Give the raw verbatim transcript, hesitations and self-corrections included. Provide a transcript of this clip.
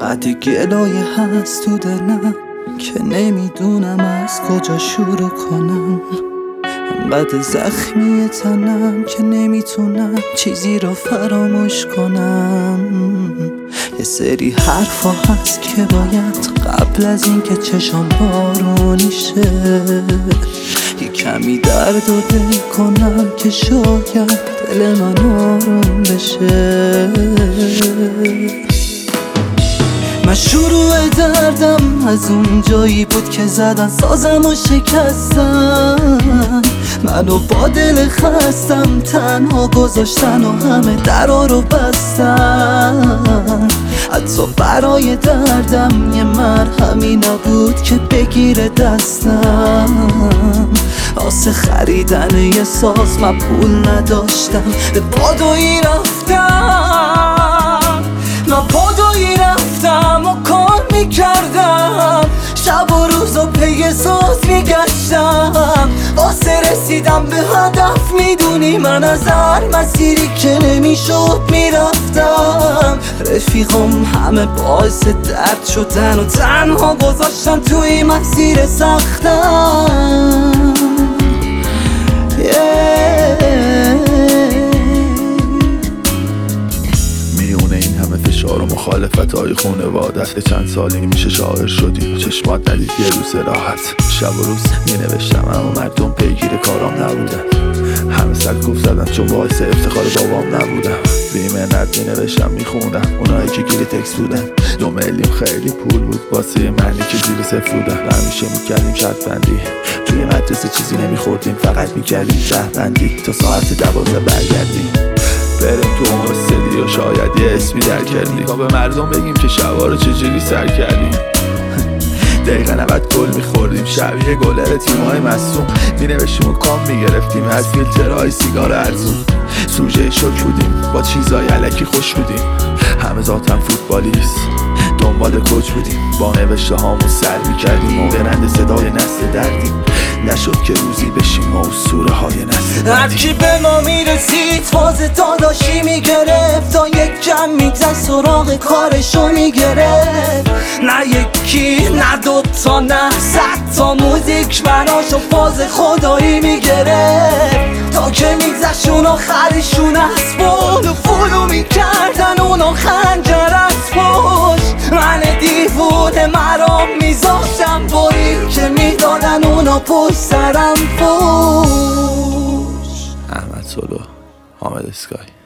فقط گلایه هست تو دلم که نمیدونم از کجا شروع کنم. انقدر زخمی تنم که نمیتونم چیزی رو فراموش کنم. یه سری حرفا هست که باید قبل از این که چشام بارونی شه یه کمی درد و دل کنم که شاید دل من آروم بشه. من شروع دردم از اون جایی بود که زدن سازم و شکستم منو با دل خستم تنها گذاشتن و همه درا رو بستن. حتی برای دردم یه مرهمی نبود که بگیره دستم. واسه خریدن یه ساز من پول نداشتم، به بادویی رفتم من بادویی رفتم و کار میکردم شب و روز و پی ساز میگشتم واسه رسیدم به هدف. میدونی من از هر مسیری که نمیشد میرفتم. رفیقم همه باعث درد شدن و تنها گذاشتن توی مسیر سختم. میونه این همه فشار و مخالفت های خونوادت چند سالی میشه شاعر شدی چشمات ندید یه روز راحت. شب و روز می نوشتم اما مردم پیگیر کارام نبودن. همه سرکوب زدن چون باعث افتخار بابام نبودم. بی منت می نوشتم می خوندم اونایی که گیری تکس بودن. دو میلیون خیلی پول بود واسه منی که زیر صفر بودن. همیشه می کردیم شرط بندی توی مدرسه چیزی نمی خوردیم فقط می کردیم شهر بندی تا ساعت دوازده برگردیم بریم تو هستلی و شاید یه اسمی در کردیم تا به مردم بگیم که شبا رو چجوری سر کردیم. دقیقا نبد گل میخوردیم شبیه گلر تیمای مصوم می نوشیم و کام میگرفتیم از فیلترهای سیگار ارزون. سوژه شک بودیم با چیزای علکی خوش بودیم. همه ذاتم فوتبالیست دنبال کوچ بودیم با نوشته هامون سر میکردیم و برند صدای نسل دردیم. نشد که روزی بشیم و اسطوره های نسل هرکی به ما میرسید فاز داداشی میگرفت تا یک کم میگذشت سراغ کارشو میگرفت. نه یکی نه دوتا نه صد تا موزیک براشو فاز خدایی میگرفت تا که میگذشت اون آخرشون از فولو فولو میکردن اون خنجر از پشت. من دیوونه مرام میذاشتم بایی که میدادن اونا پشت سرم فوش. احمد سولو، حامد اسکای.